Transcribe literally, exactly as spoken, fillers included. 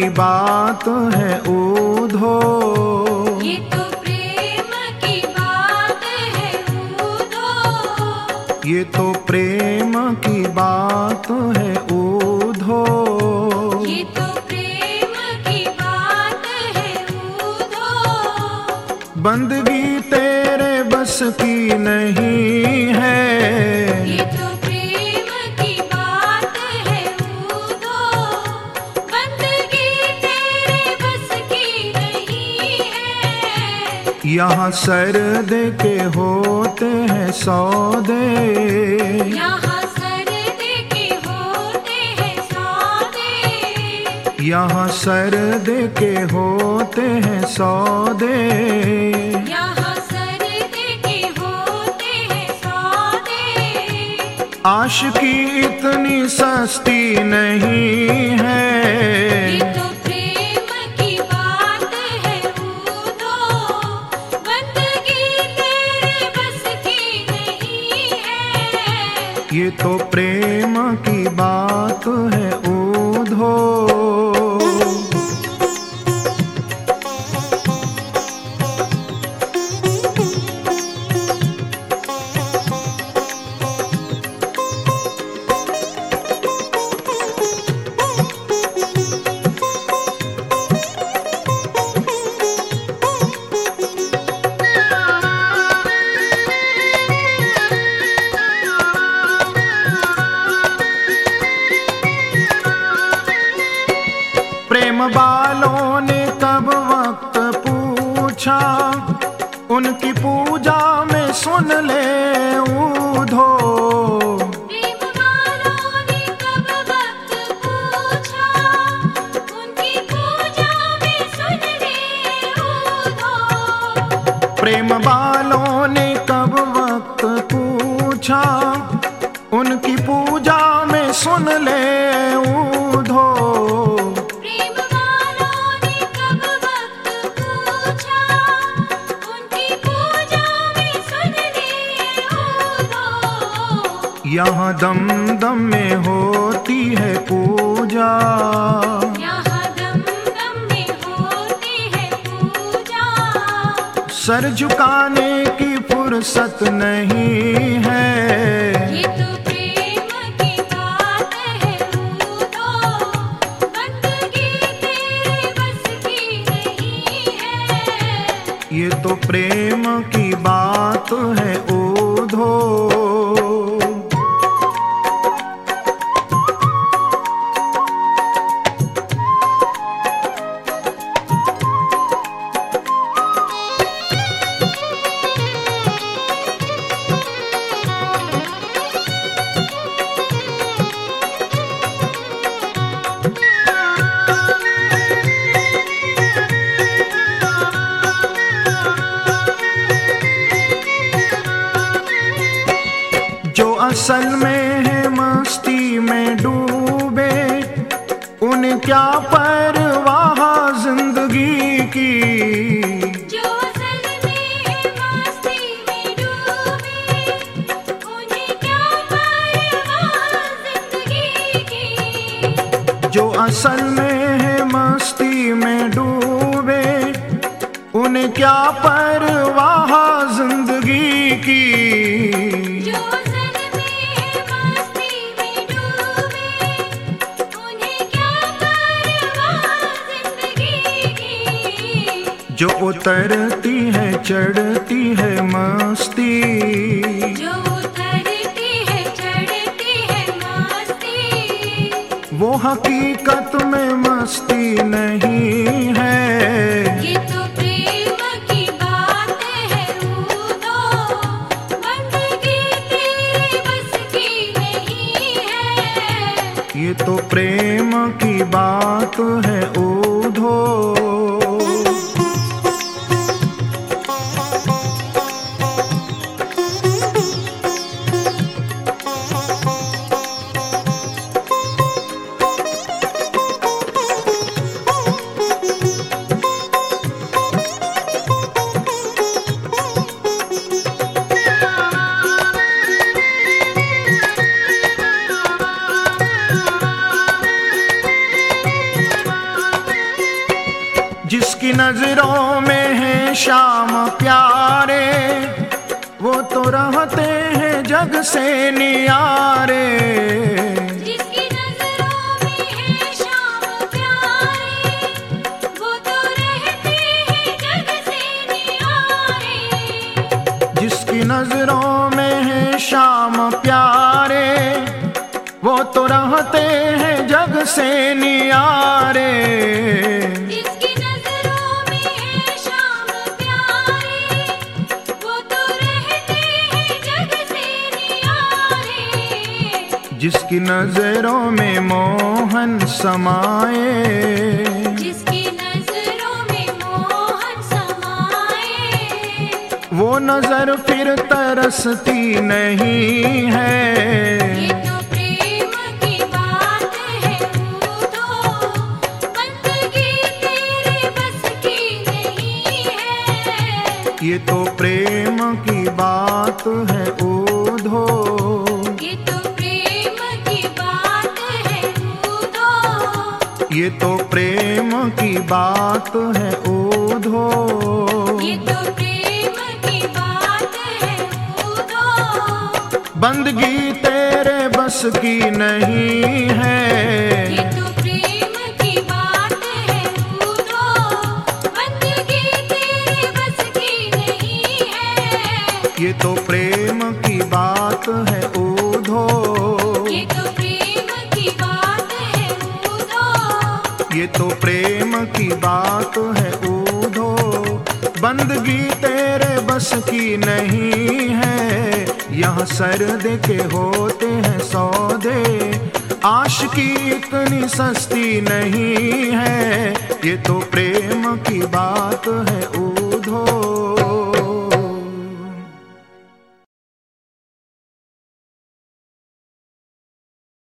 की बात है ऊधो। ये तो प्रेम की बात है ऊधो। ये तो प्रेम की बात है ऊधो। ये तो प्रेम की बात है ऊधो। बंदगी तेरे बस की नहीं है। ये तो प्रेम की बात है ऊधो। बंदगी तेरे बस की नहीं है। यहाँ सर दे के होते हैं सौदे। यहाँ सर दे के होते हैं सौदे। यहाँ सर दे के होते हैं सौदे। यहाँ सर दे के होते हैं सौदे। आशिकी इतनी सस्ती नहीं है। ये तो प्रेम की बात है ऊधो। बंदगी तेरे बस की नहीं है। ये तो प्रेम की बात है ऊधो। प्रेम वालों ने कब वक्त पूछा, उनकी पूजा में सुन ले ऊधो। प्रेम वालों ने कब वक्त पूछा, उनकी पूजा में सुन ले ऊधो। प्रेम वालों ने कब वक्त पूछा, उनकी पूजा में सुन ले ऊधो। प्रेम वालों ने कब वक्त पूछा, उनकी पूजा में सुन ले ऊधो। यहाँ दम दम में होती है पूजा। यहाँ दम दम में होती है पूजा। सर झुकाने की फुर्सत नहीं है। ये तो प्रेम की बात है ऊधो। बंदगी तेरे बस की नहीं है। ये तो प्रेम की बात है ऊधो। जो असल में है मस्ती में डूबे, उन्हें क्या परवाह जिंदगी की। जो असल में है मस्ती में डूबे, उन्हें क्या परवाह जिंदगी की। जो असल में है मस्ती में डूबे, उन्हें क्या परवाह जिंदगी की। जो असल में है मस्ती में डूबे, उन्हें क्या परवाह जिंदगी की। जो उतरती है चढ़ती है मस्ती, जो उतरती है चढ़ती है मस्ती। वो हकीकत में मस्ती नहीं है। ये तो प्रेम की बात है ऊधो। बंदगी तेरे बस की नहीं है। ये तो प्रेम की बात है ऊधो। नजरों में है शाम प्यारे, वो तो रहते हैं जग से नियारे। जिसकी नजरों में है शाम प्यारे, वो तो रहते हैं जग से नियारे। जिसकी नजरों में है शाम प्यारे, वो तो रहते हैं जग से नियारे। जिसकी नजरों में है शाम प्यारे, वो तो रहते हैं जग से नियारे। जिसकी नजरों में मोहन समाए, जिसकी नजरों में मोहन समाए, वो नजर फिर तरसती नहीं है। ये तो प्रेम की बात है उदो, बंदगी तेरे बस की नहीं है। ये तो प्रेम की बात है ओधो, ये तो प्रेम की बात है उदो, ये तो प्रेम की बात है ओधो। ये तो प्रेम की बात है उदो, बंदगी तेरे बस की नहीं है। ये तो प्रेम की बात है उदो, बंदगी तेरे बस की नहीं है। ये तो प्रेम की बात है ओधो, ये तो प्रेम की बात है उदो, ये तो प्रेम की बात है ओधो। बंदगी तेरे बस की नहीं है। यहाँ सर्दे के होते हैं सौदे, आशिकी इतनी सस्ती नहीं है। ये तो प्रेम की बात है ओधो।